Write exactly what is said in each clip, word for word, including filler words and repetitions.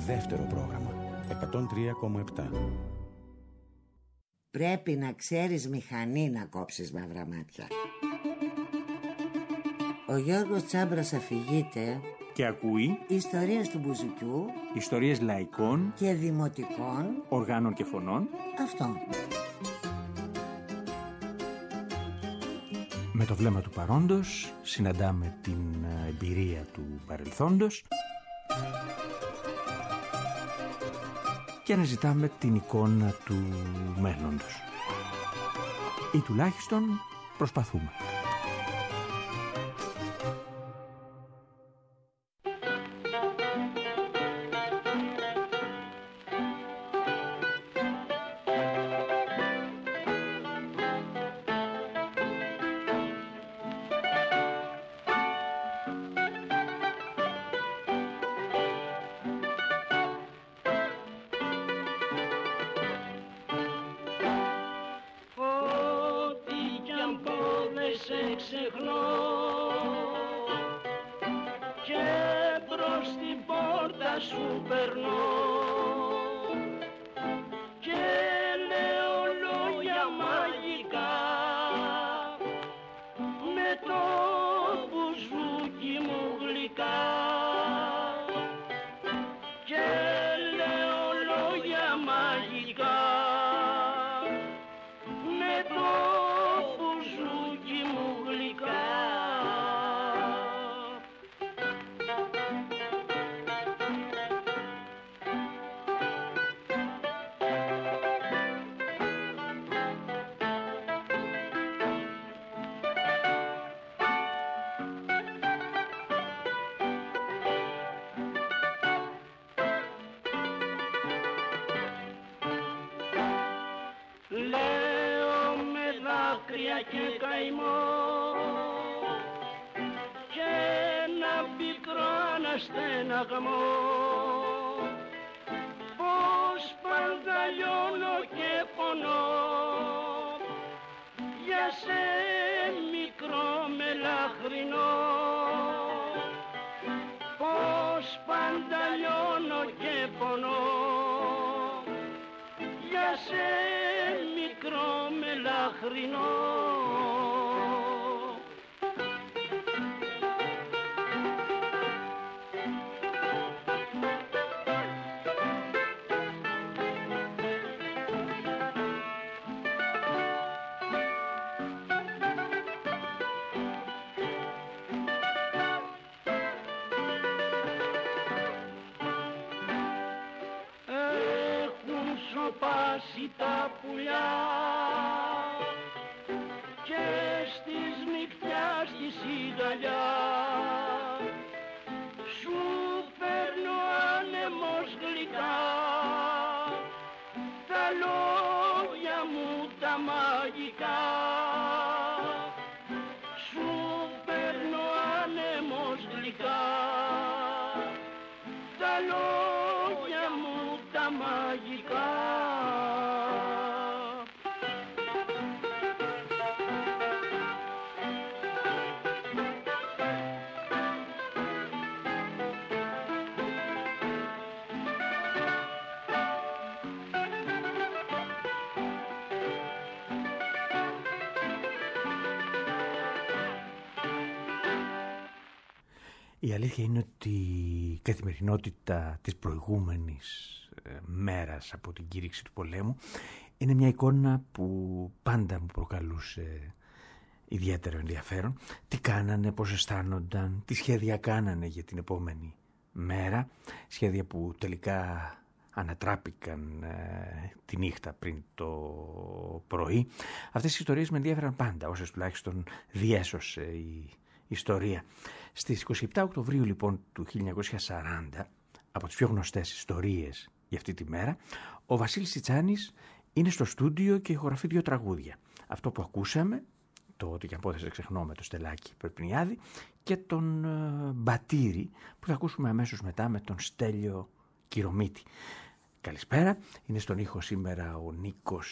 Δεύτερο πρόγραμμα. εκατόν τρία κόμμα επτά. Πρέπει να ξέρεις μηχανή να κόψεις μαύρα μάτια. Ο Γιώργος Τσάμπρας αφηγείται και ακούει ιστορίες του μπουζουκιού, ιστορίες λαϊκών και δημοτικών οργάνων και φωνών. Αυτό. Με το βλέμμα του παρόντος συναντάμε την εμπειρία του παρελθόντος και αναζητάμε την εικόνα του μέλλοντος. Ή τουλάχιστον προσπαθούμε. Και καημό και ένα πικρό αναστέναγμο, πως πάντα λιώνω και πονώ για σε μικρό μελαχρινό, πως πάντα λιώνω και πονώ για σε μικρό μελαχρινό. Σοπάσει τα πουλιά και στις νυχτιάς τη σιγαλιά σου παίρνω άνεμος γλυκά τα λόγια μου τα μαγικά, σου παίρνω άνεμος γλυκά τα λόγια μου τα μαγικά. Η αλήθεια είναι ότι η καθημερινότητα της προηγούμενης ε, μέρας από την κήρυξη του πολέμου είναι μια εικόνα που πάντα μου προκαλούσε ιδιαίτερο ενδιαφέρον. Τι κάνανε, πώς αισθάνονταν, τι σχέδια κάνανε για την επόμενη μέρα, σχέδια που τελικά ανατράπηκαν ε, τη νύχτα πριν το πρωί. Αυτές οι ιστορίες με ενδιαφέραν πάντα, όσες τουλάχιστον διέσωσε η ιστορία. Στις είκοσι επτά Οκτωβρίου λοιπόν του χίλια εννιακόσια σαράντα, από τις πιο γνωστές ιστορίες για αυτή τη μέρα, ο Βασίλης Τσιτσάνης είναι στο στούντιο και ηχογραφεί δύο τραγούδια. Αυτό που ακούσαμε, το «Ό,τι και αν πότε σε ξεχνώ» με το Στελάκη Περπινιάδη, και τον ε, Μπατήρη που θα ακούσουμε αμέσως μετά με τον Στέλιο Κυρομίτη. Καλησπέρα, είναι στον ήχο σήμερα ο Νίκος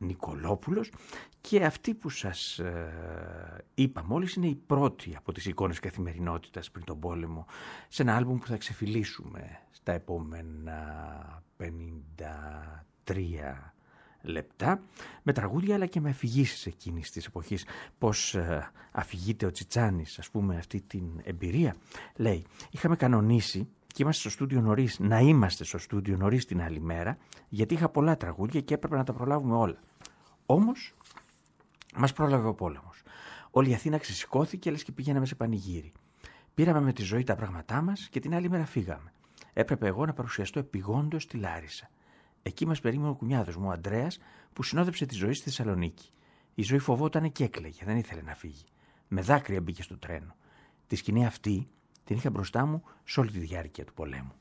Νικολόπουλος, και αυτή που σας ε, είπα μόλις είναι η πρώτη από τις εικόνες καθημερινότητας πριν τον πόλεμο, σε ένα άλμπουμ που θα ξεφυλίσουμε στα επόμενα πενήντα τρία λεπτά, με τραγούδια αλλά και με αφηγήσεις εκείνης της εποχής. Πώς ε, αφηγείται ο Τσιτσάνης, ας πούμε, αυτή την εμπειρία. Λέει, είχαμε κανονίσει και είμαστε στο στούντιο νωρίς, να είμαστε στο στούντιο νωρίς την άλλη μέρα, γιατί είχα πολλά τραγούδια και έπρεπε να τα προλάβουμε όλα. Όμως, μας πρόλαβε ο πόλεμος. Όλη η Αθήνα ξεσηκώθηκε, λες και πηγαίναμε σε πανηγύρι. Πήραμε με τη ζωή τα πράγματά μας και την άλλη μέρα φύγαμε. Έπρεπε εγώ να παρουσιαστώ επειγόντως στη Λάρισα. Εκεί μας περίμενε ο κουνιάδος μου, ο Ανδρέας, που συνόδεψε τη ζωή στη Θεσσαλονίκη. Η ζωή φοβόταν και έκλαιγε, δεν ήθελε να φύγει. Με δάκρυα μπήκε στο τρένο. Τη σκηνή αυτή την είχα μπροστά μου σε όλη τη διάρκεια του πολέμου.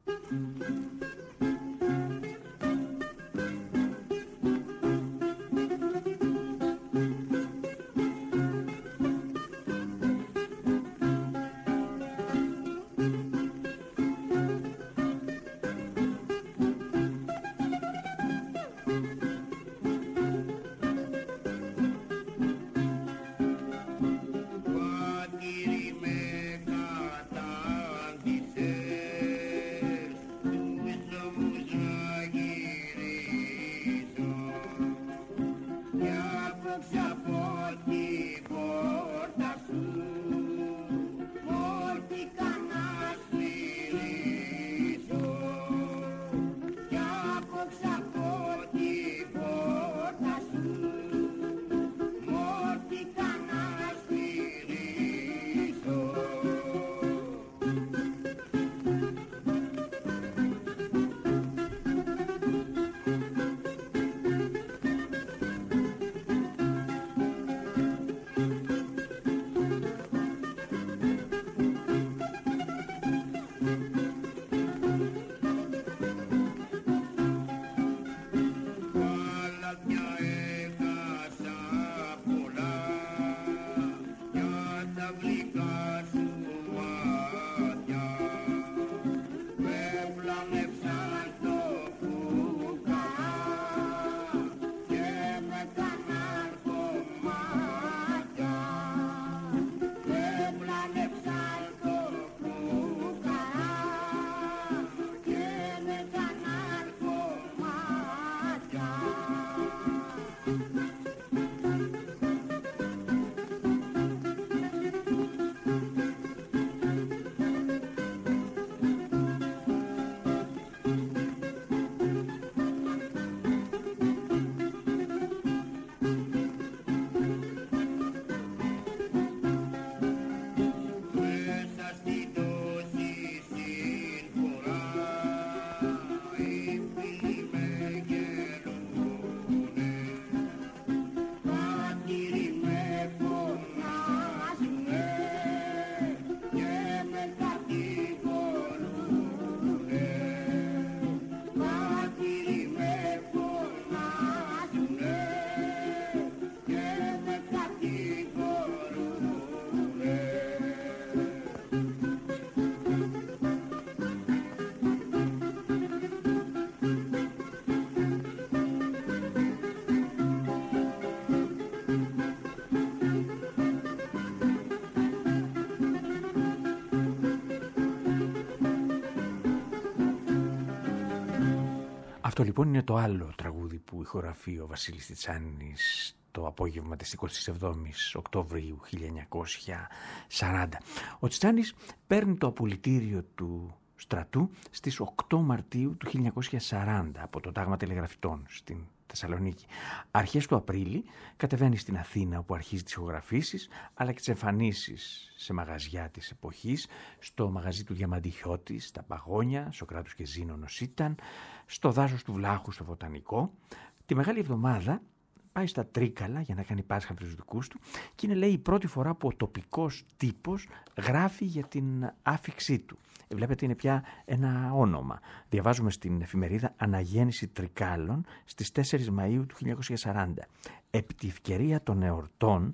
Αυτό λοιπόν είναι το άλλο τραγούδι που ηχογραφεί ο Βασίλης Τσιτσάνης το απόγευμα της εικοστής εβδόμης Οκτωβρίου χίλια εννιακόσια σαράντα. Ο Τσιτσάνης παίρνει το απολυτήριο του στρατού στις οκτώ Μαρτίου του χίλια εννιακόσια σαράντα από το Τάγμα Τηλεγραφητών στην Θεσσαλονίκη. Αρχές του Απρίλη κατεβαίνει στην Αθήνα, όπου αρχίζει τις ηχογραφήσεις αλλά και τις εμφανίσεις σε μαγαζιά της εποχής, στο μαγαζί του Διαμαντιχιώτη, στα Παγόνια, Σοκράτους και Ζήνονος ήταν, στο δάσος του Βλάχου, στο Βοτανικό. Τη Μεγάλη Εβδομάδα πάει στα Τρίκαλα για να κάνει Πάσχα με τους δικούς του και είναι, λέει, η πρώτη φορά που ο τοπικός τύπος γράφει για την άφιξή του. Βλέπετε, είναι πια ένα όνομα. Διαβάζουμε στην εφημερίδα Αναγέννηση Τρικάλων στις τέσσερις Μαΐου του χίλια εννιακόσια σαράντα. Επί τη ευκαιρία των εορτών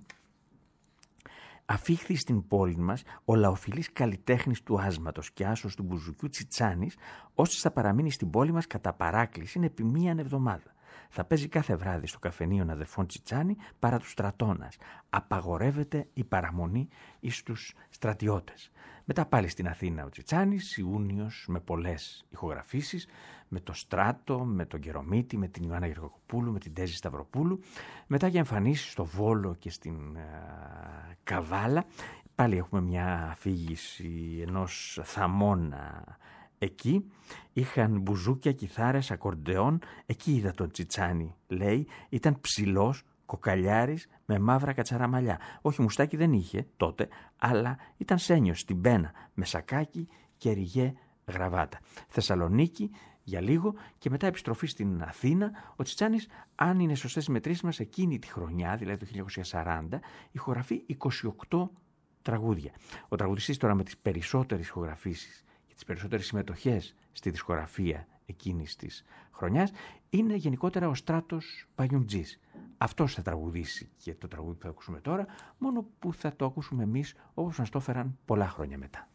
αφήχθη στην πόλη μας ο λαοφιλής καλλιτέχνης του άσματος και άσος του μπουζουκιού Τσιτσάνης, ώστε θα παραμείνει στην πόλη μας κατά παράκληση επί μίαν εβδομάδα. Θα παίζει κάθε βράδυ στο καφενείο αδερφών Τσιτσάνη παρά του στρατώνας. Απαγορεύεται η παραμονή εις τους στρατιώτες. Μετά πάλι στην Αθήνα ο Τσιτσάνης, Ιούνιος, με πολλές ηχογραφήσεις, με το Στράτο, με τον Κερομίτη, με την Ιωάννα Γεωργακοπούλου, με την Τέζη Σταυροπούλου. Μετά για εμφανίσεις στο Βόλο και στην α, Καβάλα. Πάλι έχουμε μια αφήγηση ενός θαμώνα εκεί. Είχαν μπουζούκια, κιθάρες, ακορντεόν. Εκεί είδα τον Τσιτσάνη, λέει. Ήταν ψηλός, κοκαλιάρης, με μαύρα κατσαραμαλιά. Όχι, μουστάκι δεν είχε τότε, αλλά ήταν σένιος στην πένα, με σακάκι και ριγέ γραβάτα. Θεσσαλονίκη για λίγο και μετά επιστροφή στην Αθήνα. Ο Τσιτσάνης, αν είναι σωστές οι μετρήσεις μας, εκείνη τη χρονιά, δηλαδή το χίλια εννιακόσια σαράντα, ηχογραφεί είκοσι οκτώ τραγούδια. Ο τραγουδιστής τώρα με τις περισσότερες ηχογραφήσεις και τις περισσότερες συμμετοχές στη δισκογραφία εκείνης της χρονιάς είναι γενικότερα ο Στράτος Παγιουμτζής. Αυτός θα τραγουδήσει και το τραγούδι που θα ακούσουμε τώρα, μόνο που θα το ακούσουμε εμείς όπως μας το έφεραν πολλά χρόνια μετά.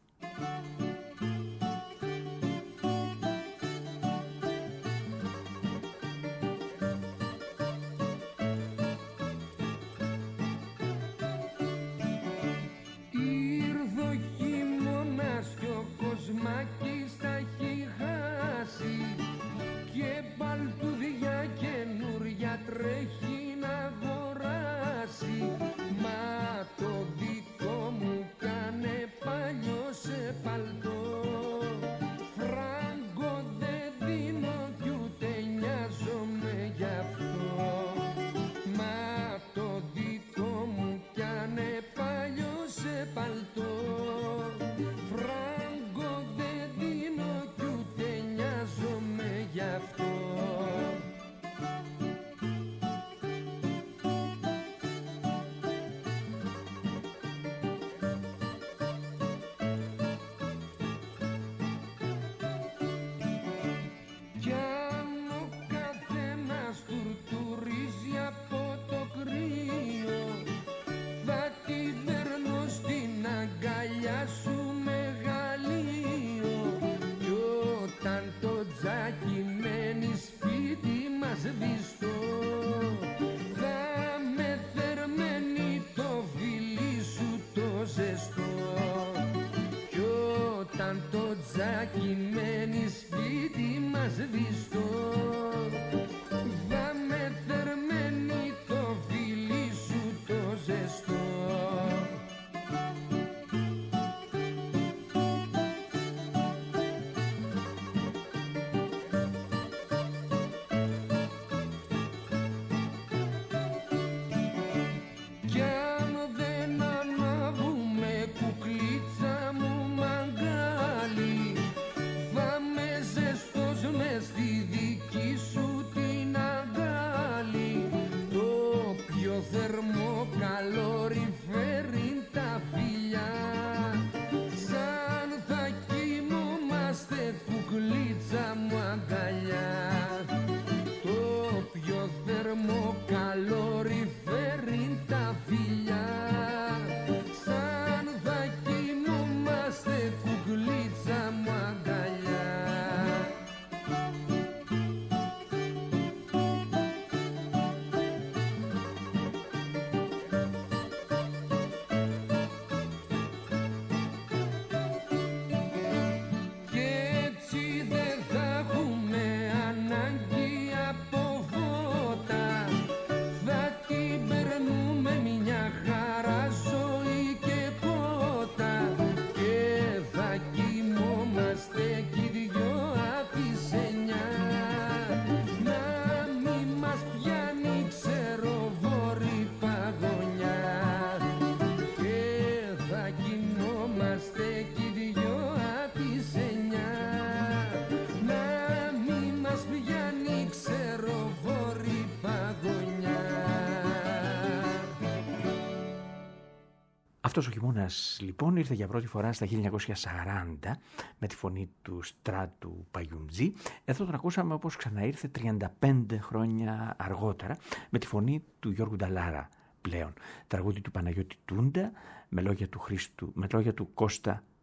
Αυτός ο χειμώνας λοιπόν ήρθε για πρώτη φορά στα χίλια εννιακόσια σαράντα με τη φωνή του Στράτου Παγιουμτζή. Εδώ τον ακούσαμε όπως ξαναήρθε τριάντα πέντε χρόνια αργότερα με τη φωνή του Γιώργου Νταλάρα πλέον. Τραγούδι του Παναγιώτη Τούντα με λόγια του, Χρήστου, με λόγια του Κώστα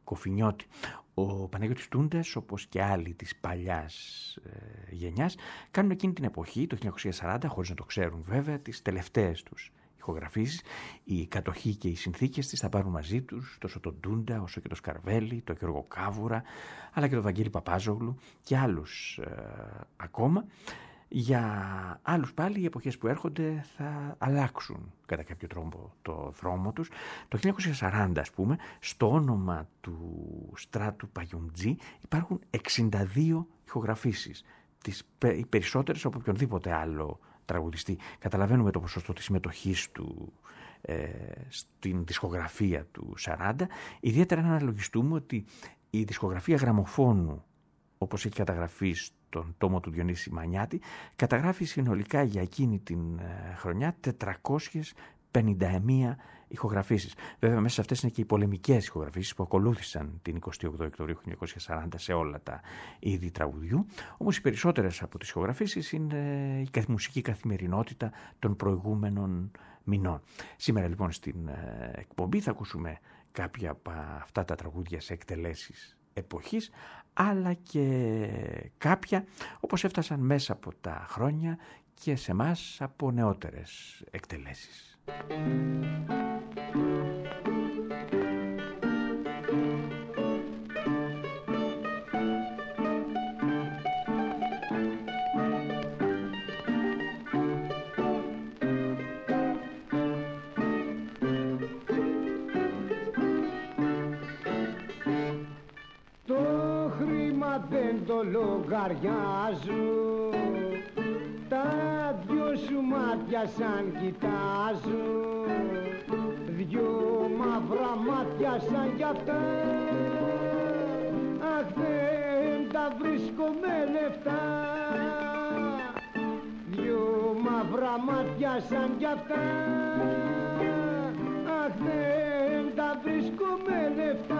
Κοφινιώτη. Ο Παναγιώτης Τούντας, όπως και άλλοι της παλιάς ε, γενιάς, κάνουν εκείνη την εποχή, το χίλια εννιακόσια σαράντα, χωρίς να το ξέρουν βέβαια, τις τελευταίες τους ηχογραφήσεις. Η κατοχή και οι συνθήκες της θα πάρουν μαζί τους τόσο τον Τούντα όσο και τον Σκαρβέλη, τον Γιώργο Κάβουρα, αλλά και τον Βαγγέλη Παπάζογλου και άλλους ε, ακόμα. Για άλλους πάλι οι εποχές που έρχονται θα αλλάξουν κατά κάποιο τρόπο το δρόμο τους. Το χίλια εννιακόσια σαράντα, ας πούμε, στο όνομα του Στράτου Παγιουμτζή υπάρχουν εξήντα δύο ηχογραφήσεις, τις οι περισσότερες από οποιονδήποτε άλλο τραγουδιστή. Καταλαβαίνουμε το ποσοστό της συμμετοχής του ε, στην δισκογραφία του σαράντα, ιδιαίτερα να αναλογιστούμε ότι η δισκογραφία γραμμοφώνου, όπως έχει καταγραφεί στον τόμο του Διονύση Μανιάτη, καταγράφει συνολικά για εκείνη την χρονιά τετρακόσιες πενήντα μία ηχογραφήσεις. Βέβαια, μέσα σε αυτές είναι και οι πολεμικές ηχογραφήσεις που ακολούθησαν την εικοστή όγδοη Οκτωβρίου χίλια εννιακόσια σαράντα σε όλα τα είδη τραγουδιού. Όμως οι περισσότερες από τις ηχογραφήσεις είναι η μουσική καθημερινότητα των προηγούμενων μηνών. Σήμερα λοιπόν στην εκπομπή θα ακούσουμε κάποια από αυτά τα τραγούδια σε εκτελέσεις εποχής, αλλά και κάποια όπως έφτασαν μέσα από τα χρόνια και σε μας από νεότερες εκτελέσεις. Το λογαριάζω, τα δυο σου μάτια σαν κοιτάζω, δυο μαύρα μάτια σαν κι αυτά, αχ δεν τα βρίσκω με λεφτά, δυο μαύρα μάτια σαν κι αυτά, αχ δεν τα βρίσκω με λεφτά.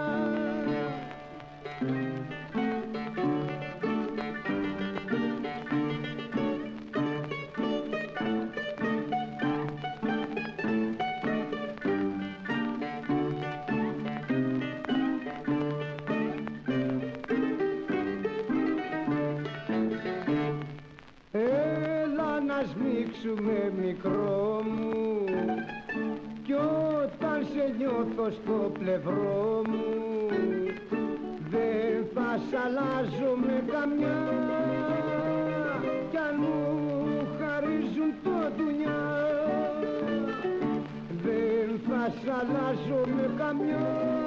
Με μικρό μου κι όταν σε νιώθω στο πλευρό μου δεν θα σ' αλλάζω με καμιά κι αν μου χαρίζουν το δουνιά δεν θα σ' αλλάζω με καμιά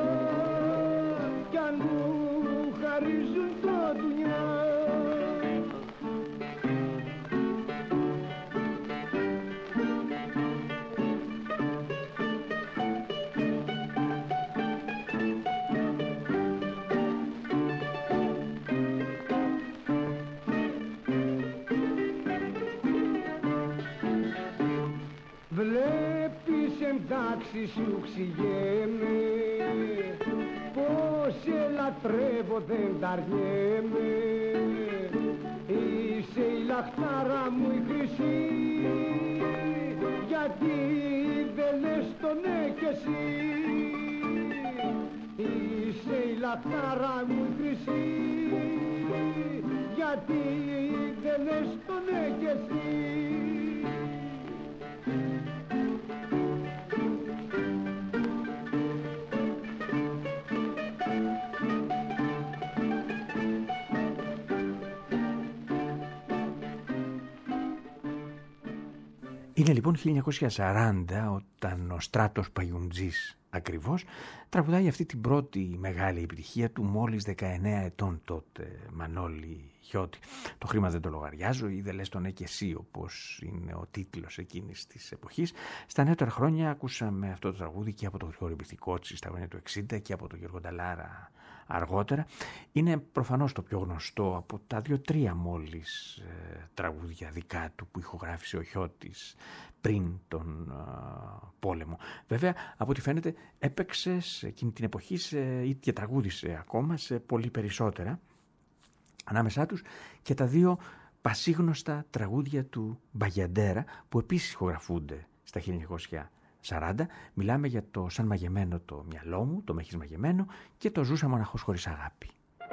κι αν μου χαρίζουν το δουνιά. Εντάξει σου ξηγέμαι, πως σε λατρεύω δεν τα αργέμαι, είσαι η λαχτάρα μου η χρυσή, γιατί δεν λες το ναι κι εσύ, είσαι η λαχτάρα μου η χρυσή, γιατί δεν λες το ναι κι εσύ. Είναι λοιπόν χίλια εννιακόσια σαράντα όταν ο Στράτος Παγιουμτζής ακριβώς τραγουδάει αυτή την πρώτη μεγάλη επιτυχία του μόλις δεκαεννέα ετών τότε, Μανώλη Χιώτη. Το χρήμα δεν το λογαριάζω ή δεν λες το ναι και εσύ, όπως είναι ο τίτλος εκείνης της εποχής. Στα νεότερα χρόνια ακούσαμε αυτό το τραγούδι και από τον Γρηγόρη Μπιθικότση στα χρόνια του εξήντα και από τον Γιώργο Νταλάρα αργότερα. Είναι προφανώς το πιο γνωστό από τα δύο-τρία μόλις ε, τραγούδια δικά του που ηχογράφησε ο Χιώτης πριν τον ε, πόλεμο. Βέβαια, από ό,τι φαίνεται, έπαιξε σε εκείνη την εποχή σε, ή και τραγούδισε ακόμα σε πολύ περισσότερα. Ανάμεσά τους και τα δύο πασίγνωστα τραγούδια του Μπαγιαντέρα που επίσης ηχογραφούνται στα χίλια εννιακόσια σαράντα μιλάμε για το σαν μαγεμένο το μυαλό μου, το με έχεις μαγεμένο και το ζούσα μοναχός χωρίς αγάπη.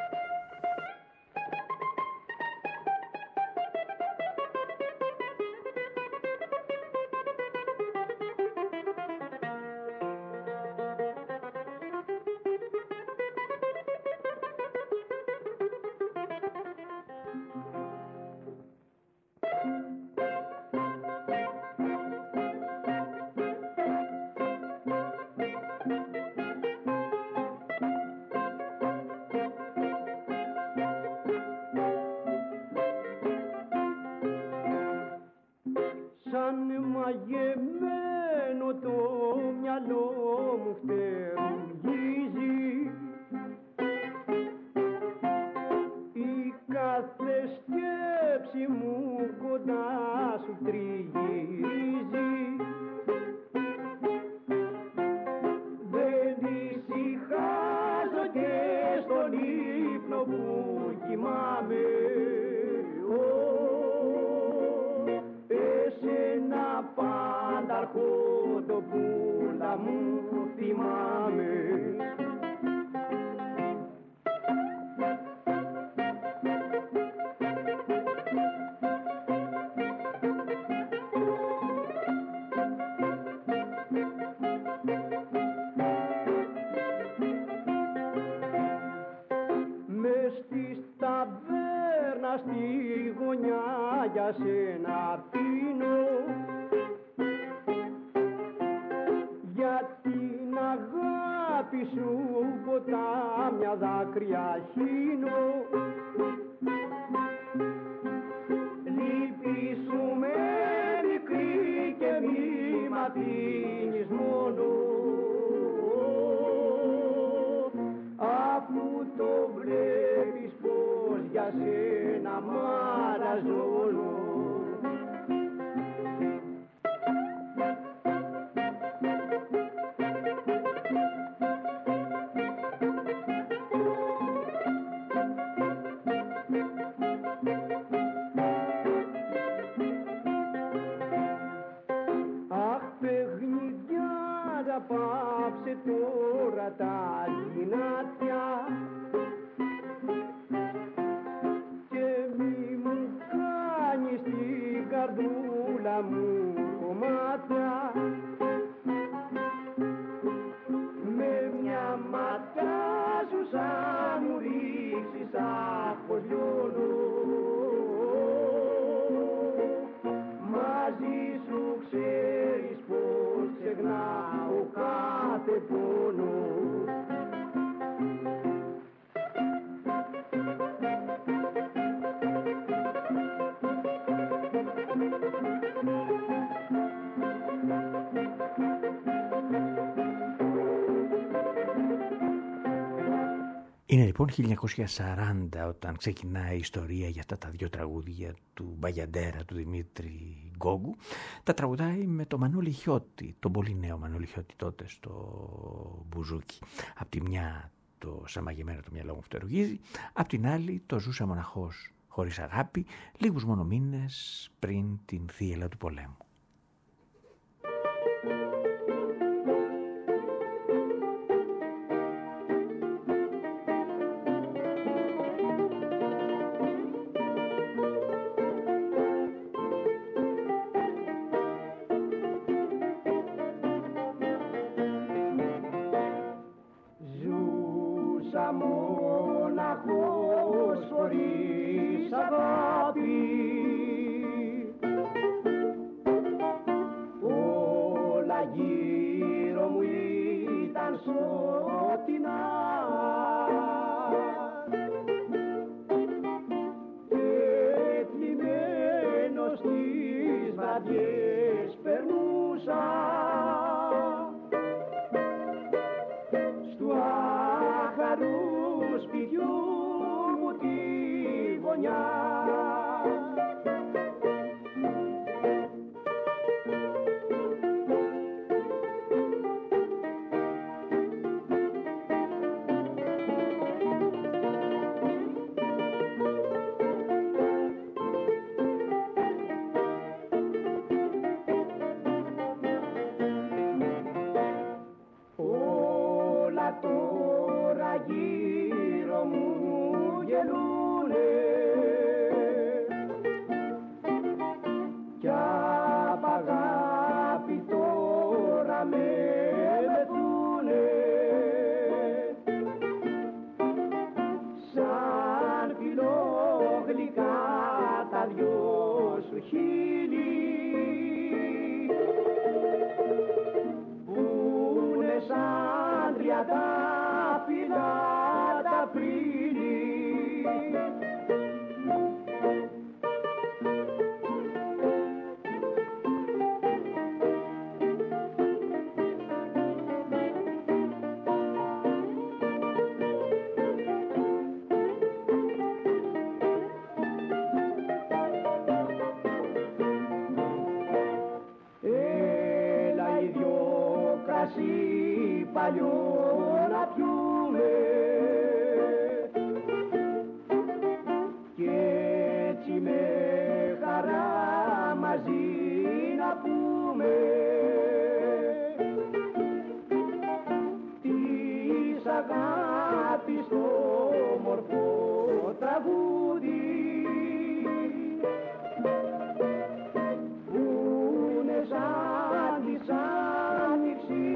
Είναι λοιπόν χίλια εννιακόσια σαράντα όταν ξεκινάει η ιστορία για αυτά τα δύο τραγούδια του Μπαγιαντέρα, του Δημήτρη Γκόγκου. Τα τραγουδάει με το Μανώλη Χιώτη, τον πολύ νέο Μανώλη Χιώτη τότε στο μπουζούκι. Απ' τη μια το «Σαμαγεμένο το μυαλό μου φτερουγίζει», απ' την άλλη το «Ζούσα μοναχός χωρίς αγάπη», λίγους μόνο μήνες πριν την θύελλα του πολέμου. Απρίλη. Παλιό να πιούμε και έτσι με χαρά μαζί να πούμε της αγάπης το μορφό τραγούδι που είναι σαν της άνοιξης.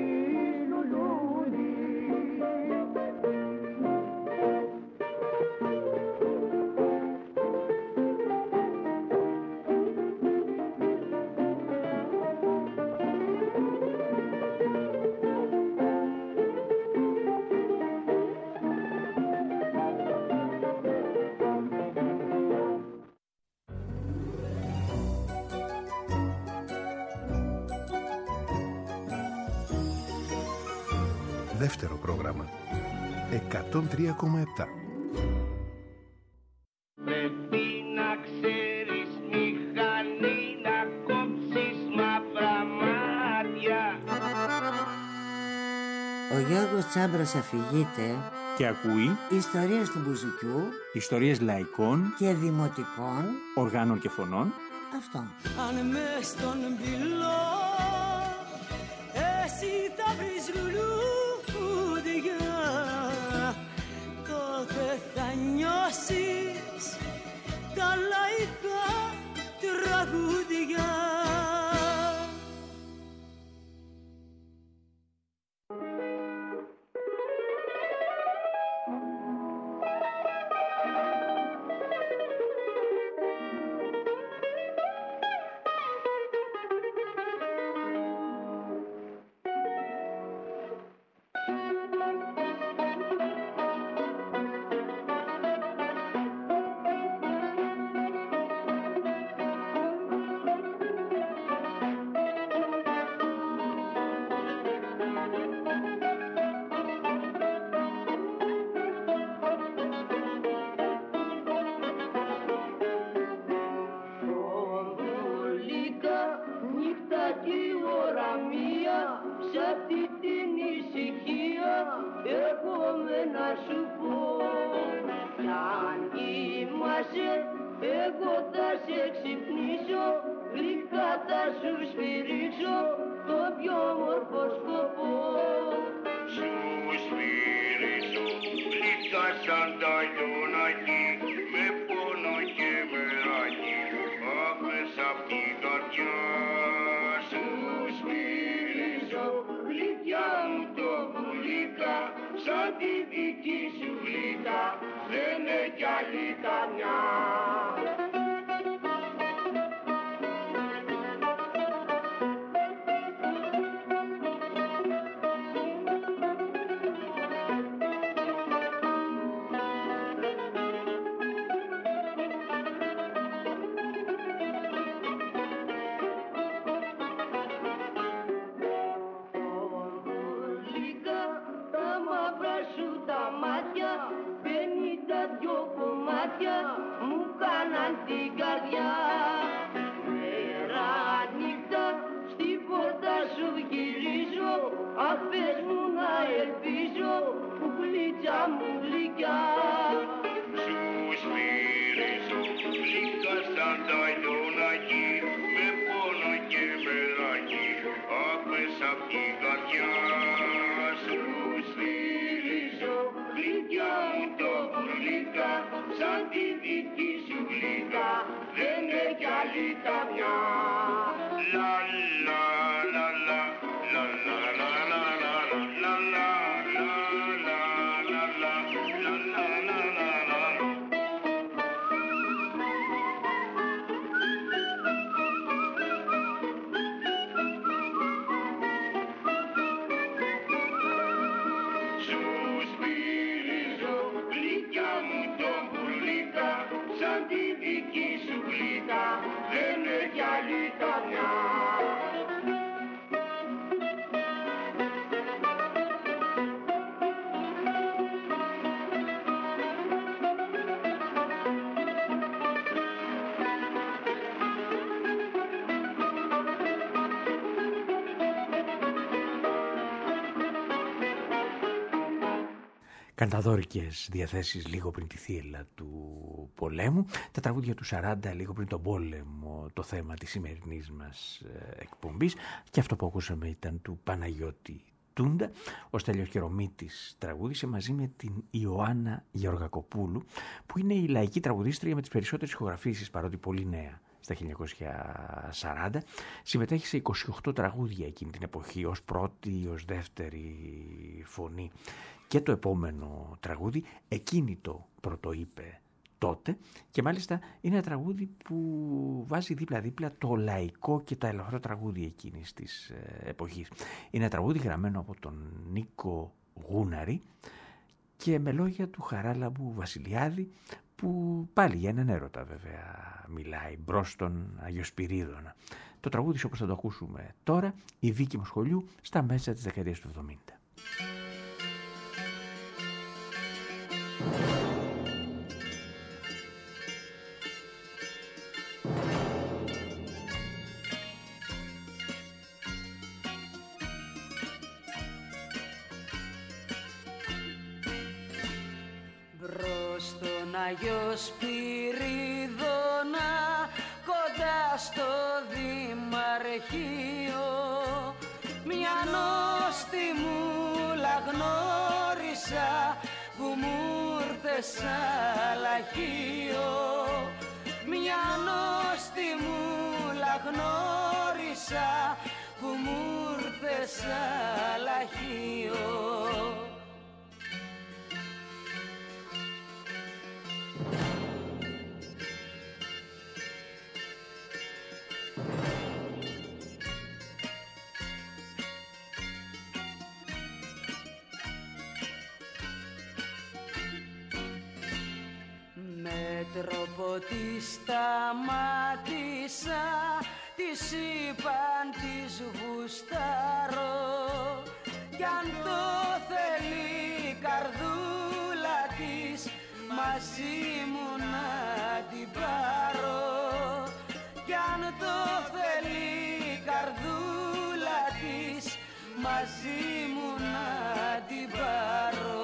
Δεύτερο πρόγραμμα εκατόν τρία κόμμα επτά. Πρέπει να ξέρεις μηχανή να κόψεις μαύρα μάτια. Ο Γιώργος Τσάμπρος αφηγείται Και ακούει ιστορίες του μπουζουκιού, ιστορίες λαϊκών και δημοτικών οργάνων και φωνών. Αυτό. Αν μες στον πυλό εσύ θα βρεις λουλούδια, τότε θα νιώσεις τα λαϊκά τραγούδια. Εγώ θα σε ξυπνήσω, γλυκά θα σου σφυρίξω το πιο όμορφο σκοπό. Σου σφυρίξω γλυκά σαν τα λιώνακι, με πόνο και μεράκι, αχ μέσα απ' την καρδιά. Σου σφυρίξω γλυκιά μου το πουλίκα, σαν τη δική σου γλυκά δεν έχει άλλη καμιά. Μου κάναν την καρδιά. Μέρα νύχτα στη πόρτα σου γυρίζω, αχ πες μου να ελπίζω, γλίτσα μου γλυκιά. Σου σφυρίζω γλυκά σαν τα λιώνακι, με πόνο και μεράκι, αχ μέσα απ' την καρδιά. Σου σφυρίζω γλυκιά μου το γλυκά, σαν τη δική σου γλυκά δεν έχει άλλη καμιά. Λα λα λα λα λα λα λα λα λα λα Σου σφυρίζω κανταδόρικες διαθέσεις λίγο πριν τη θύελλα του πολέμου, τα τραγούδια του σαράντα λίγο πριν τον πόλεμο, το θέμα της σημερινής μας εκπομπής, και αυτό που ακούσαμε ήταν του Παναγιώτη Τούντα. Ο Στέλιος Κερομίτης τραγούδισε μαζί με την Ιωάννα Γεωργακοπούλου, που είναι η λαϊκή τραγουδίστρια με τις περισσότερες ηχογραφήσεις, παρότι πολύ νέα στα χίλια εννιακόσια σαράντα. Συμμετέχει σε είκοσι οκτώ τραγούδια εκείνη την εποχή, ως πρώτη ή ως δεύτερη φωνή. Και το επόμενο τραγούδι εκείνη το πρωτοείπε τότε, και μάλιστα είναι ένα τραγούδι που βάζει δίπλα-δίπλα το λαϊκό και τα ελαφρό τραγούδι εκείνης της εποχής. Είναι ένα τραγούδι γραμμένο από τον Νίκο Γούναρη και με λόγια του Χαράλαμπου Βασιλιάδη, που πάλι για έναν έρωτα βέβαια μιλάει μπρος των Αγιοσπυρίδωνα. Το τραγούδι, όπως θα το ακούσουμε τώρα, η Βίκη Μοσχολιού στα μέσα της δεκαετίας του εβδομήντα. Αγιοσπυρίδωνα κοντά στο Δημαρχείο, μια νόστιμούλα γνώρισα που μου ήρθε σαν λαχείο. Μια νόστιμούλα γνώρισα που μου ήρθε σαν λαχείο. Τρόπο τη σταμάτησα, της είπαν της γουστάρω, κι αν το θέλει η καρδούλα της μαζί μου να την πάρω. Κι αν το θέλει η καρδούλα της μαζί μου να την πάρω.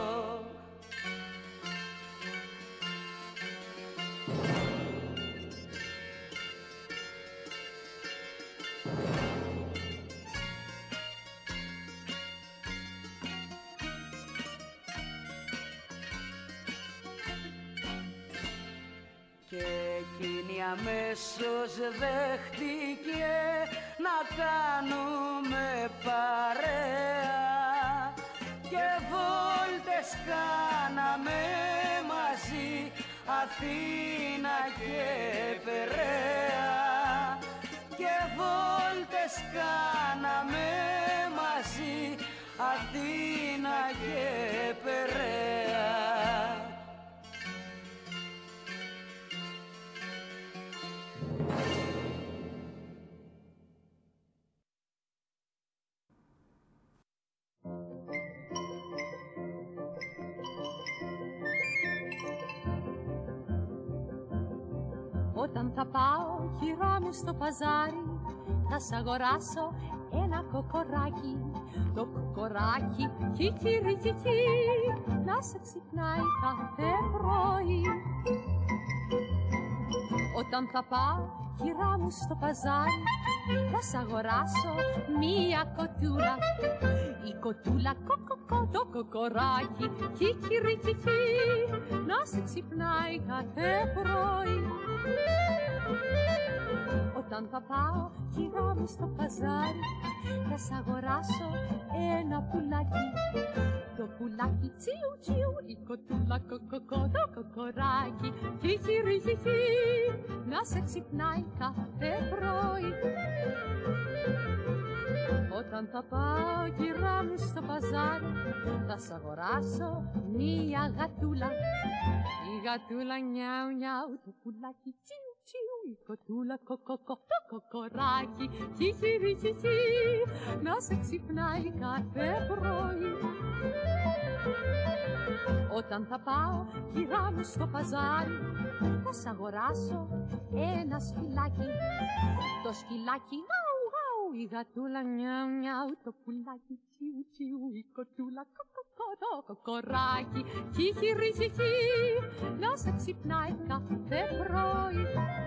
Και εκείνη αμέσως δέχτηκε να κάνουμε παρέα και βόλτες κάναμε μαζί, Αθήνα και Περαία. Και βόλτες κάναμε μαζί, Αθήνα και Περαία. Όταν θα πάω, κυρά μου, στο παζάρι, θα σ' αγοράσω ένα κοκοράκι. Το κοκοράκι, κικυρικικί, να σε ξυπνάει κάθε πρωί. Όταν θα πάω, κυρά μου, στο παζάρι, θα σ' αγοράσω μία κοτούλα. Η κοτούλα κοκοκο, το κοκοράκι, κικυρικικί, να σε ξυπνάει κάθε πρωί. Όταν θα πάω, κυρά μου, στο παζάρι, θα σ' αγοράσω ένα πουλάκι. Το πουλάκι τσιου τσιου, η κοτούλα κοκοκο, το κοκοράκι, κικυρικικί, να σε ξυπνάει κάθε πρωί. Όταν θα πάω, κυρά μου, στο παζάρι, θα σ' αγοράσω μία γατούλα. Η γατούλα νιάου νιάου, το πουλάκι τσιου τσιου, η κοτούλα κοκοκο, το κοκοράκι, κικυρικικί, να σε ξυπνάει κάθε πρωί. Όταν θα πάω, κυρά μου, στο παζάρι, θα σ' αγοράσω ένα σκυλάκι. Το σκυλάκι η γατούλα νιάου νιάου, το πουλάκι τσιου τσιου, η κοτούλα κοκοκο, το κοκοράκι. Χιχιρι χιχι, να σε ξυπνάει κάθε πρωί.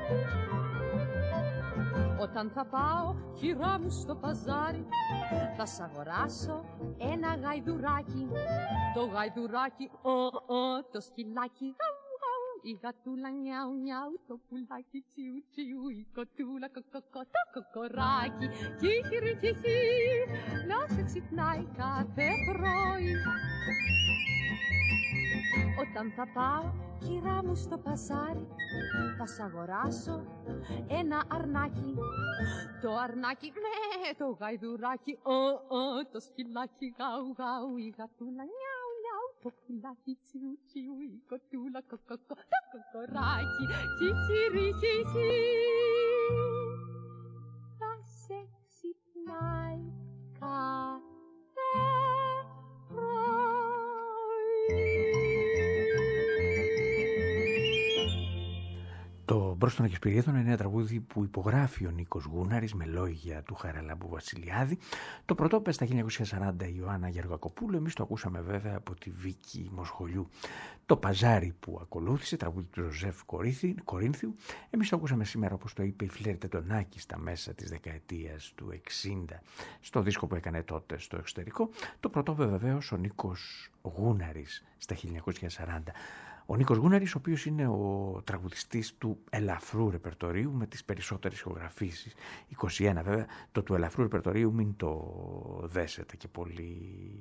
Όταν θα πάω, κυρά μου, στο παζάρι, θα σ' αγοράσω ένα γαϊδουράκι. Το γαϊδουράκι, ο, ο, το σκυλάκι, γαου, γαου. Η γατούλα νιάου, νιάου, το πουλάκι, τσιου, τσιου. Η κοτούλα, κοκοκο, το κοκοράκι. Κίχυρι, κιχί, να σε ξυπνάει κάθε πρωί. Όταν θα πάω, κυρά μου, στο παζάρι, θα σ' αγοράσω ένα αρνάκι. Το αρνάκι, ναι, το γαϊδουράκι, ο, ο, το σκυλάκι, γαου, γαου. Η γατούλα, νιάου, νιάου, το πουλάκι, τσιου, τσιου. Η κοτούλα, κοκοκο, το κοκοράκι. Χιχιρι, χιχι, θα σε ξυπνάει κάθε πρωί. Το «Μπρος των Ακεσπυρίατων» είναι ένα τραγούδι που υπογράφει ο Νίκος Γούναρης με λόγια του Χαραλάμπου Βασιλιάδη. Το πρωτόπε στα χίλια εννιακόσια σαράντα η Ιωάννα Γεωργακοπούλου, εμείς το ακούσαμε βέβαια από τη Βίκη Μοσχολιού. Το «Παζάρι» που ακολούθησε, τραγούδι του Ζωζεφ Κορίνθιου, εμείς το ακούσαμε σήμερα, όπως το είπε η Φλέρη Τεντονάκη, στα μέσα της δεκαετίας του εξήντα, στο δίσκο που έκανε τότε στο εξωτερικό. Το πρωτόπε βεβαίως ο Νίκος Γούναρης στα χίλια εννιακόσια σαράντα. Ο Νίκος Γούναρης, ο οποίος είναι ο τραγουδιστής του ελαφρού ρεπερτορίου με τις περισσότερες ηχογραφήσεις, είκοσι ένα βέβαια, το του ελαφρού ρεπερτορίου μην το δέσετε και πολύ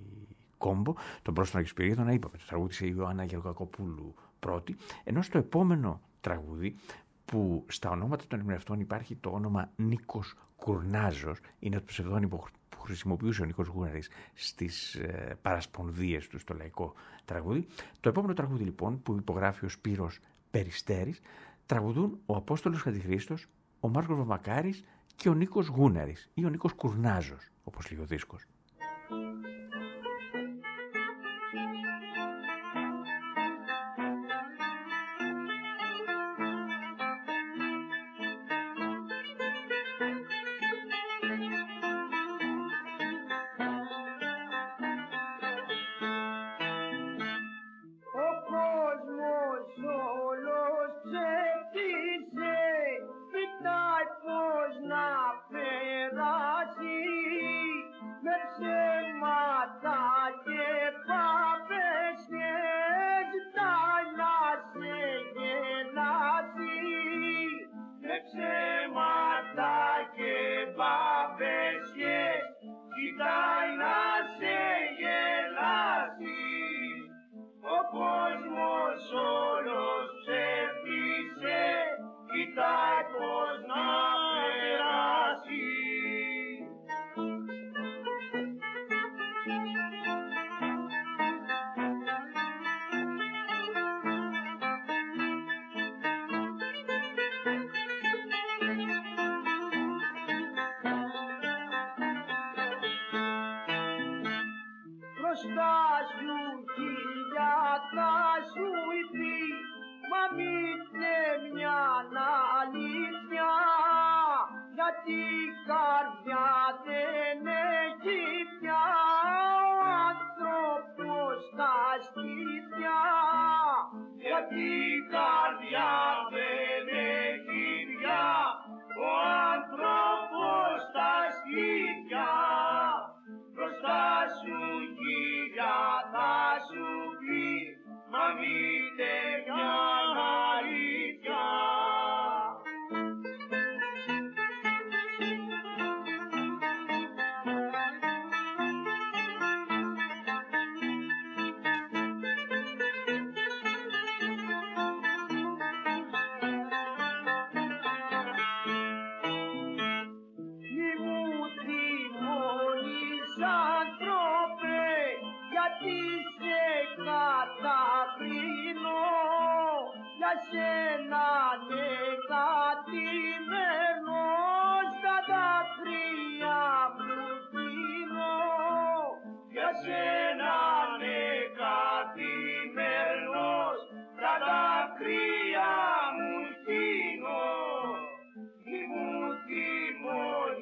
κόμπο. Τον «Μπρος των Ακεσπυρίατων» να είπαμε, το τραγούδισε η Ιωάννα Γεωργακοπούλου πρώτη, ενώ στο επόμενο τραγούδι που στα ονόματα των ερμηνευτών υπάρχει το όνομα Νίκος Κουρνάζος, είναι το ψευδόνυμο που χρησιμοποιούσε ο Νίκος Γούναρης στις ε, παρασπονδίες του στο λαϊκό τραγούδι. Το επόμενο τραγούδι λοιπόν που υπογράφει ο Σπύρος Περιστέρης, τραγουδούν ο Απόστολος Χατζηχρήστος, ο Μάρκος Βαμακάρης και ο Νίκος Γούναρης ή ο Νίκος Κουρνάζος, όπως λέει ο δίσκος.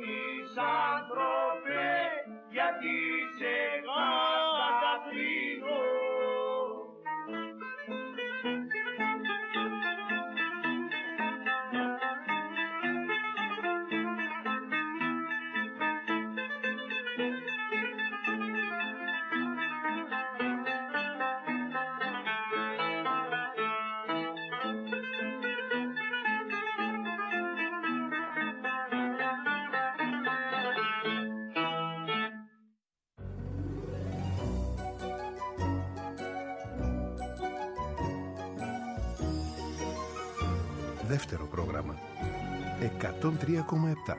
Γιατί σε κατακρίνω. Δεύτερο πρόγραμμα. εκατόν τρία κόμμα επτά.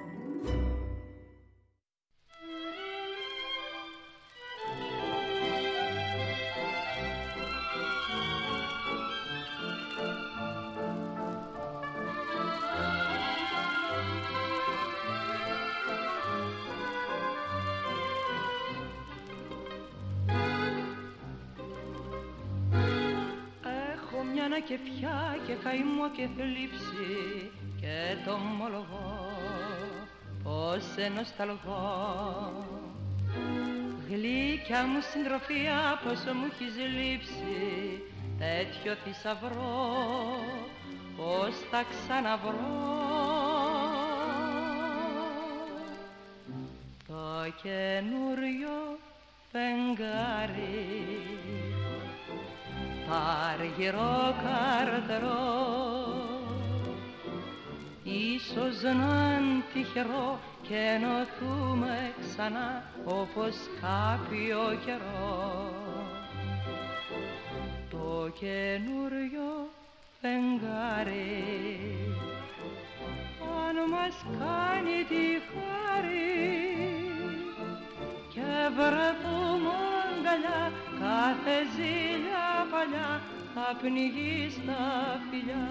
Και πια και καημό και θλίψη και το ομολογώ πως σε νοσταλγώ. Γλυκιά μου συντροφιά πόσο μου έχεις λείψει, τέτοιο θησαυρό πως θα ξαναβρω. Το καινούριο φεγγάρι αργυρό καρτερό, ίσως να είναι τυχερό και ενωθούμε ξανά όπως κάποιο καιρό. Το καινούριο φεγγάρι αν μας κάνει τη χάρη και βρεθούμε αγκαλιά, κάθε ζήλια παλιά θα πνιγεί στα φιλιά.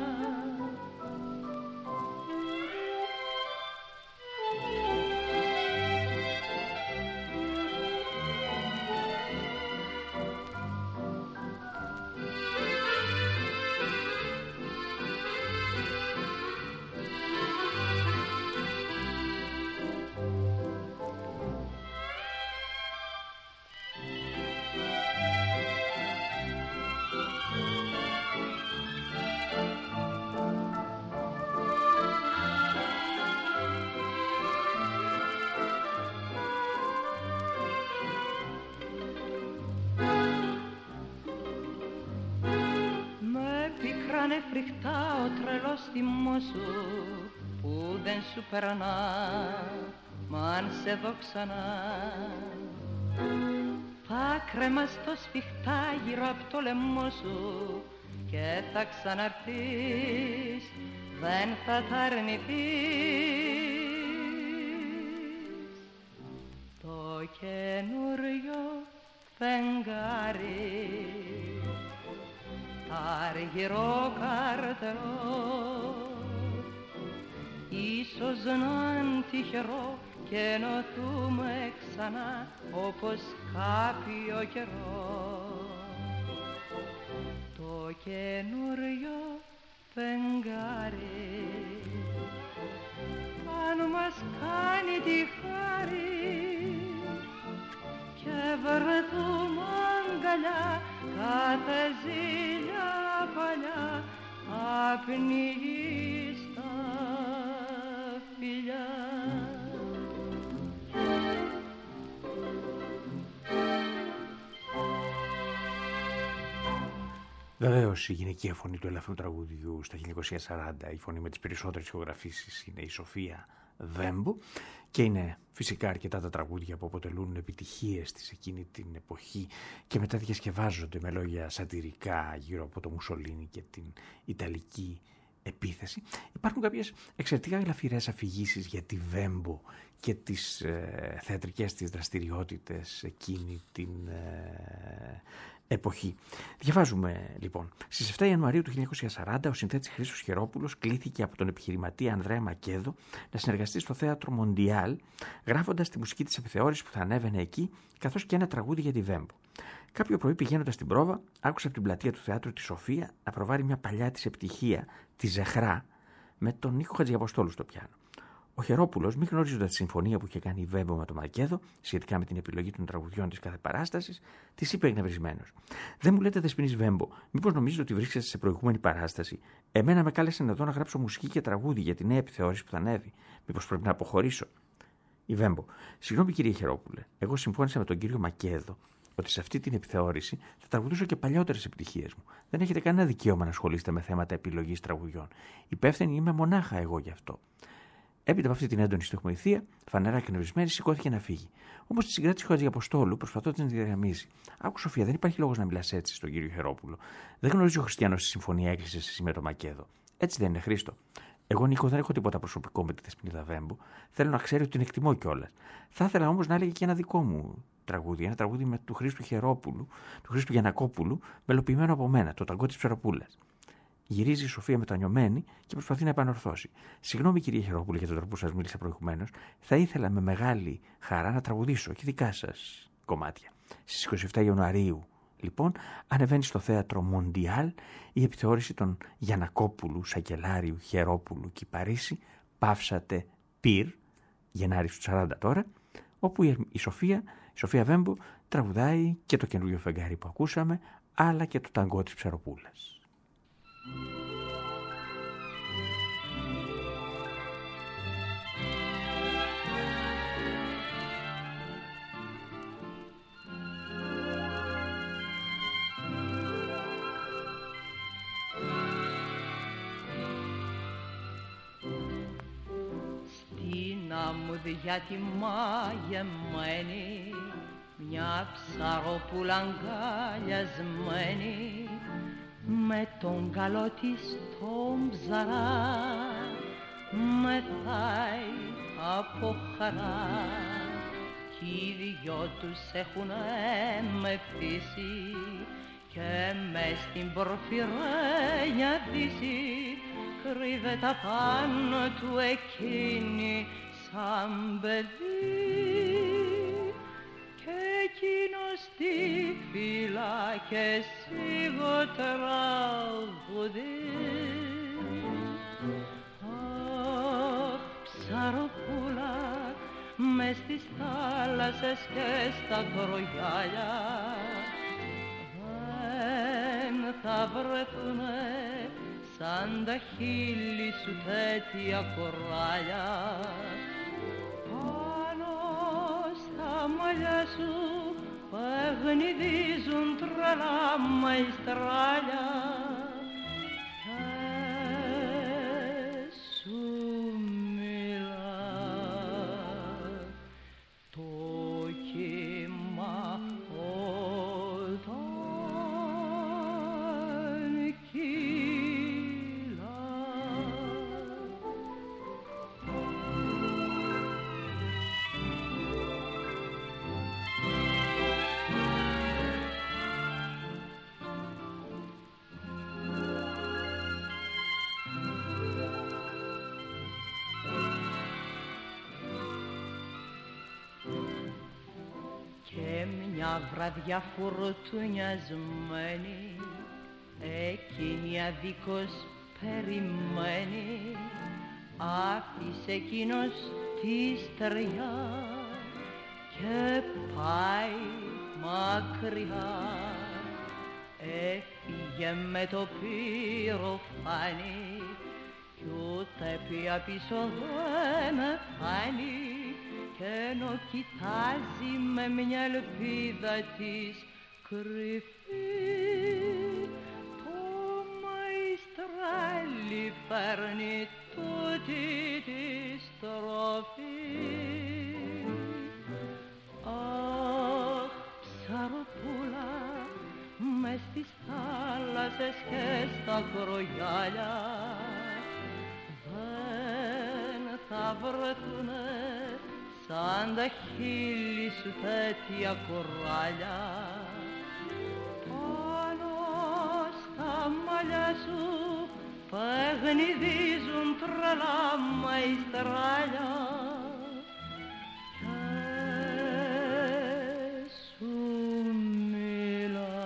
Φρικτά ο τρελός θυμός σου που δεν σου περνά, μ' αν σε δω ξανά θα κρεμαστώ σφιχτά γύρω απ' το λαιμό σου και θα ξαναρθείς, δεν θα τα αρνηθείς. Το καινούριο φεγγάρι αργυρό καρτερό, ίσως να είναι τυχερό και ενωθούμε ξανά όπως κάποιο καιρό. Το καινούριο φεγγάρι αν μας κάνει τη χάρη και βρεθούμε αγκαλιά, κάθε ζήλια παλιά θα πνιγεί στα φιλιά. Βεβαίως η γυναικεία φωνή του ελαφρού τραγουδιού στα χίλια εννιακόσια σαράντα, η φωνή με τις περισσότερες ηχογραφήσεις, είναι η Σοφία Βέμπου και είναι φυσικά αρκετά τα τραγούδια που αποτελούν επιτυχίες της εκείνη την εποχή και μετά διασκευάζονται με λόγια σατιρικά γύρω από το Μουσολίνι και την Ιταλική επίθεση. Υπάρχουν κάποιες εξαιρετικά γλαφυρές αφηγήσεις για τη Βέμπο και τις ε, θεατρικές της δραστηριότητες εκείνη την ε, εποχή. Διαβάζουμε λοιπόν. Στις εφτά Ιανουαρίου του χίλια εννιακόσια σαράντα ο συνθέτης Χρήστος Χερόπουλος κλήθηκε από τον επιχειρηματία Ανδρέα Μακέδο να συνεργαστεί στο θέατρο Μοντιάλ, γράφοντας τη μουσική της επιθεώρησης που θα ανέβαινε εκεί, καθώς και ένα τραγούδι για τη Βέμπο. Κάποιο πρωί πηγαίνοντας στην πρόβα, άκουσα από την πλατεία του θεάτρου τη Σοφία να προβάρει μια παλιά της επιτυχία, τη Ζεχρά, με τον Νίκο Χατζιαποστόλου στο πιάνο. Ο Ο Χερόπουλος, μη γνωρίζοντας τη συμφωνία που είχε κάνει η Βέμπο με τον Μακέδο σχετικά με την επιλογή των τραγουδιών της κάθε παράστασης, της είπε εκνευρισμένος: Δεν μου λέτε Δεσποινής Βέμπο, μήπως νομίζετε ότι βρίσκεστε σε προηγούμενη παράσταση? Εμένα με κάλεσαν εδώ να γράψω μουσική και τραγούδι για τη νέα επιθεώρηση που θα ανέβει. Μήπως πρέπει να αποχωρήσω? Η Βέμπο: Συγγνώμη κύριε Χερόπουλε, εγώ συμφώνησα με τον κύριο Μακέδο ότι σε αυτή την επιθεώρηση θα τραγουδήσω και παλιότερες επιτυχίες μου. Δεν έχετε κανένα δικαίωμα να ασχολείστε με θέματα επιλογής τραγουδιών. Υπεύθυνη είμαι μονάχα εγώ γι' αυτό. Έπειτα από αυτή την έντονη στοιχομηθεία, φανερά εκνευρισμένη, σηκώθηκε να φύγει. Όμως τη συγκράτησε ο Χατζηαποστόλου, προσπαθώντας να τη διαγραμμίσει. Άκου, Σοφία, δεν υπάρχει λόγος να μιλάς έτσι στον κύριο Χερόπουλο. Δεν γνωρίζει ο Χριστιανός τη συμφωνία έκλεισε εσύ με τον Μακέδο. Έτσι δεν είναι, Χρήστο? Εγώ, Νίκο, δεν έχω τίποτα προσωπικό με τη Δεσποινίδα Βέμπο. Θέλω να ξέρει ότι την εκτιμώ κιόλας. Θα ήθελα όμως να έλεγε και ένα δικό μου τραγούδι. Ένα τραγούδι με του Χρήστου Χερόπουλου, του Χρήστου Γιαννακόπουλου, μελοποιημένο από μένα, το ταγκό της Ψαροπούλας. Γυρίζει η Σοφία μετανιωμένη και προσπαθεί να επανορθώσει. Συγγνώμη, κύριε Χερόπουλε, για τον τρόπο που σας μίλησα προηγουμένως. Θα ήθελα με μεγάλη χαρά να τραγουδήσω και δικά σας κομμάτια. Στις είκοσι επτά Ιανουαρίου, λοιπόν, ανεβαίνει στο θέατρο Μοντιάλ η επιθεώρηση των Γιαννακόπουλου, Σακελάριου, Χερόπουλου και Παρίσι, Παύσατε Πυρ, Γενάρη του σαράντα τώρα, όπου η Σοφία, η Σοφία Βέμπο τραγουδάει και το καινούριο φεγγάρι που ακούσαμε, αλλά και το ταγκό της Ψαροπούλας. Στην αμμουδιά τη μαγεμένη, μια ψαροπούλα αγκαλιασμένη, με τον καλό της τον ψαρά μεθάει από χαρά, κι οι δυο τους έχουνε μεθύσει και μες στην πορφυρένια δύση κρύβεται απάνω του εκείνη σαν παιδί, και εκείνος τη φύλλα και σίγω τραγουδί. Αχ, ψαροπούλα, μες στις θάλασσες και στα κορογιάλια δεν θα βρεθούνε σαν τα χείλη σου τέτοια κοράλια. Πάνω στα μαλλιά σου παιχνιδίζουν τρελά μαϊστράλια και σου μιλά το κύμα όταν κύλα. Και μια βραδιά φουρτουνιασμένη εκείνη αδίκως περιμένει, άφησε εκείνος τη στεριά και πάει μακριά. Έφυγε με το πυροφάνι κι ούτε πια πίσω δεν φάνει, κι ενώ κοιτάζει με μια ελπίδα της κρυφή, το μαϊστράλι φέρνει τούτη τη στροφή. Αχ, ψαροπούλα, μες στις θάλασσες και στα κορογιάλια δεν θα βρεθούνε σαν τα χείλη σου τέτοια κοράλια. Πάνω στα μαλλιά σου παιχνιδίζουν τρελά μαϊστράλια και σου μιλά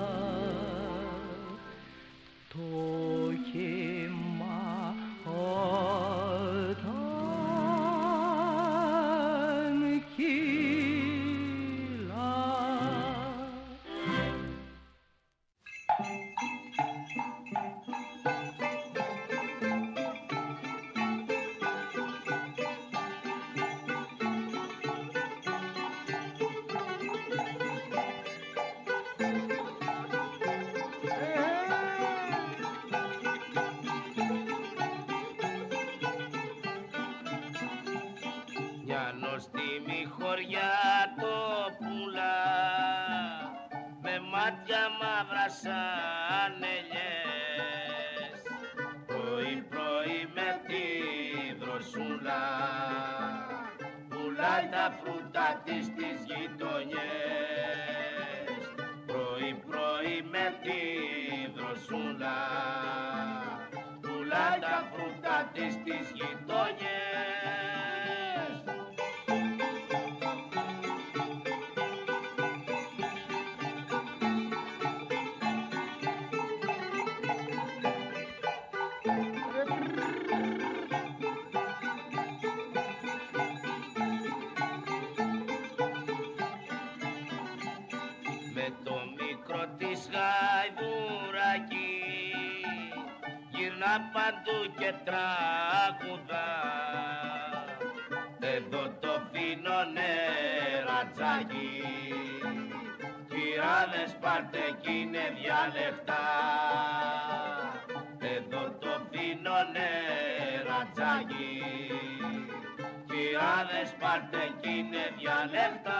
το κύμα όταν Νοστίμη χωριά το πουλά, με μάτια μαύρα σαν ελιές, πρωί πρωί με τη δροσούλα πουλάει τα φρούτα της στις γειτονιές, πρωί πρωί με τη δροσούλα πουλάει τα φρούτα της στις γειτονιές. Παντού και τραγουδά, εδώ το φίνο νερατζάκι, κυράδες πάρτε κι είναι διαλεχτά, εδώ το φίνο νερατζάκι, κυράδες πάρτε κι είναι διαλεχτά.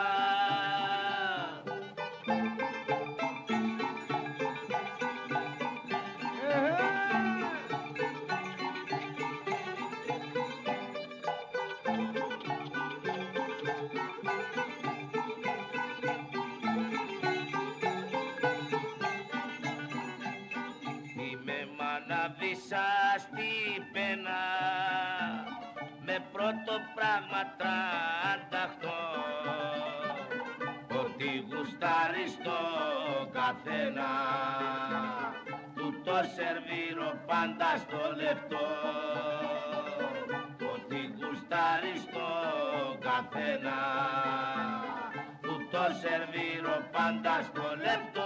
Στη πένα με πρώτο πράγμα τρανταχτώ, ότι γουστάρει στο καθένα του το σερβίρω πάντα στο λεπτό, ότι γουστάρει στο καθένα του το σερβίρω πάντα στο λεπτό.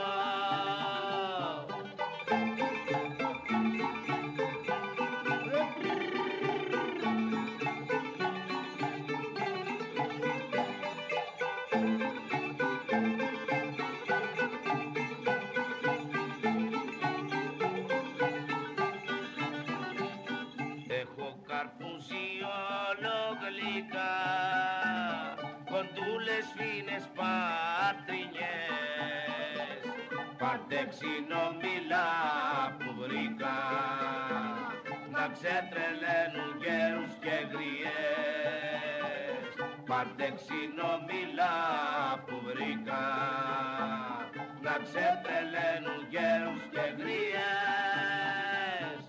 Ξινομιλά που βρήκα να ξετρελαίνουν γέρους και γριές, πάρτε ξινομιλά που βρήκα να ξετρελαίνουν γέρους και γριές.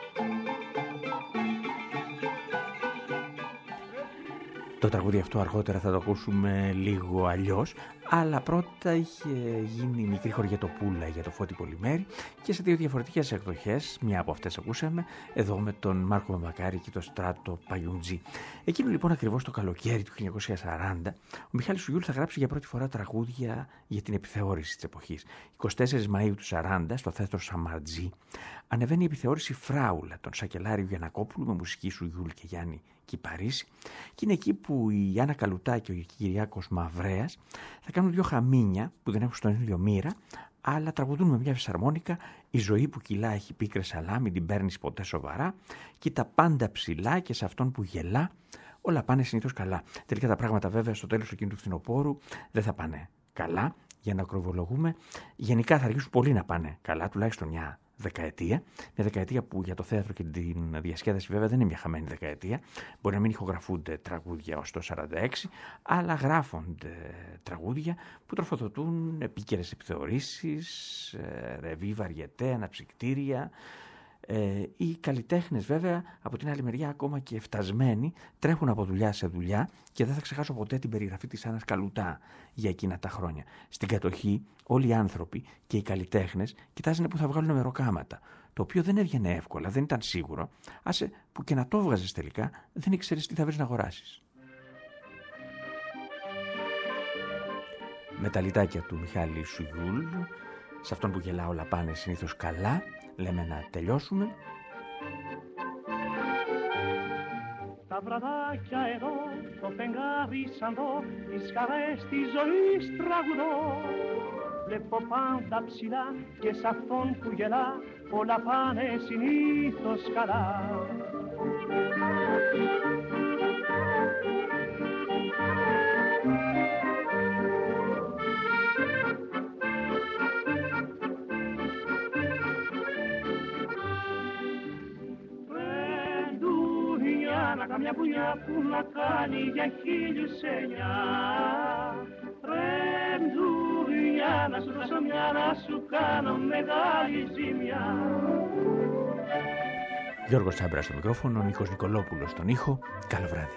Το τραγούδι αυτό αργότερα θα το ακούσουμε λίγο αλλιώς, αλλά πρώτα είχε γίνει μικρή χωριετοπούλα για το Φώτη Πολυμέρη και σε δύο διαφορετικές εκδοχές, μια από αυτές ακούσαμε, εδώ με τον Μάρκο Μαμακάρη και τον Στράτο Παγιουντζή. Εκείνο λοιπόν ακριβώς το καλοκαίρι του χίλια εννιακόσια σαράντα, ο Μιχάλης Σουγιούλ θα γράψει για πρώτη φορά τραγούδια για την επιθεώρηση της εποχής. εικοστή τέταρτη Μαΐου του σαράντα, στο θέατρο Σαμαρτζή, ανεβαίνει η επιθεώρηση Φράουλα, τον Σακελάριο Γιαννακόπουλου, με μουσική Σουγιούλ και Γιάννη Κυπαρίσι, και είναι εκεί που η Άννα Καλουτά και ο Κυριάκος Μαυρέας θα κάνουν δύο χαμίνια που δεν έχουν στον ίδιο μοίρα, αλλά τραγουδούν με μια φυσαρμόνικα «Η ζωή που κυλά έχει πίκρες αλλά μην την παίρνεις ποτέ σοβαρά, και τα πάντα ψηλά και σε αυτόν που γελά όλα πάνε συνήθως καλά». Τελικά τα πράγματα βέβαια στο τέλος εκείνου του φθινοπόρου δεν θα πάνε καλά, για να ακροβολογούμε. Γενικά θα αργήσουν πολύ να πάνε καλά, τουλάχιστον μια δεκαετία. Μια δεκαετία που για το θέατρο και την διασκέδαση βέβαια δεν είναι μια χαμένη δεκαετία. Μπορεί να μην ηχογραφούνται τραγούδια ως το σαράντα έξι, αλλά γράφονται τραγούδια που τροφοδοτούν επίκαιρες επιθεωρήσεις, ρεβί, βαριετέ, αναψυκτήρια. Ε, οι καλλιτέχνες βέβαια από την άλλη μεριά, ακόμα και φτασμένοι, τρέχουν από δουλειά σε δουλειά, και δεν θα ξεχάσω ποτέ την περιγραφή της Άννας Καλουτά για εκείνα τα χρόνια. Στην κατοχή όλοι οι άνθρωποι και οι καλλιτέχνες κοιτάζανε που θα βγάλουν μεροκάματα, το οποίο δεν έβγαινε εύκολα, δεν ήταν σίγουρο. Άσε που και να το βγάζεις τελικά, δεν ήξερες τι θα βρεις να αγοράσεις. Με τα λιτάκια του Μιχάλη Σουγιούλ, σε αυτόν που γελά όλα πάνε συνήθως καλά, λέμε να τελειώσουμε. Τα βραδάκια εδώ, το φεγγάρι σαν δω, τις χαρές της ζωής τραγουδώ. Βλέπω πάντα ψηλά και σ' αυτόν που γελά, όλα πάνε συνήθως καλά. να καμιά πουνιά που να κάνει για χίλιους εννιά. Ρε ντουριά, να σου δώσω μια, να σου κάνω μεγάλη ζημιά. Γιώργος Τσάμπρας στο μικρόφωνο, Νίκος Νικολόπουλος στον ήχο. Καλό βράδυ.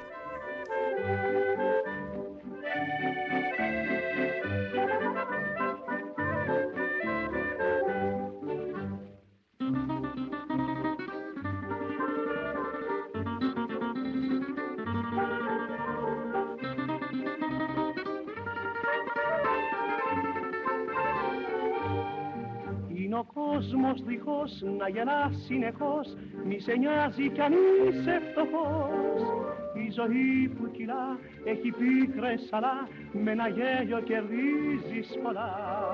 Ο κόσμος δίχως να γελά συνεχώς, μη σε νοιάζει κι αν είσαι φτωχός. Η ζωή που κυλά έχει πίκρες αλλά με ένα γέλιο κερδίζεις πολλά.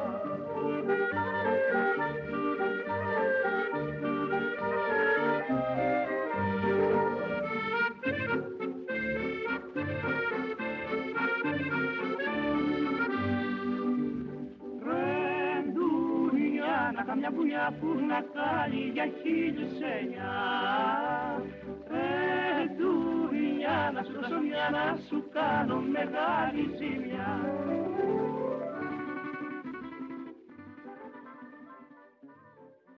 Καμιά πουνιά που να κάνει για χίλιους εννιά. Ρε ντουριά, να σου δώσω μια, να σου κάνω μεγάλη ζημιά.